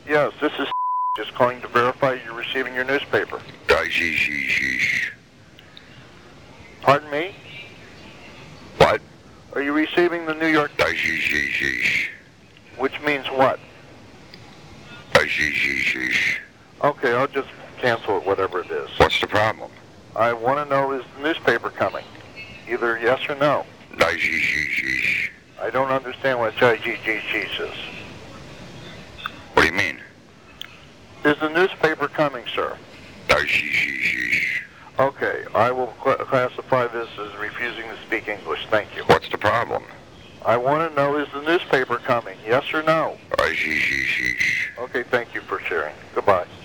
Yes, this is just calling to verify you're receiving your newspaper. Pardon me? What? Are you receiving the New York... Which means what? Okay, I'll just cancel it, whatever it is. What's the problem? I want to know, is the newspaper coming? Either yes or no. I don't understand what is. What do you mean? Is the newspaper coming, sir? Okay, I will classify this as refusing to speak English. Thank you. What's the problem? I want to know, is the newspaper coming? Yes or no? Okay, thank you for sharing. Goodbye.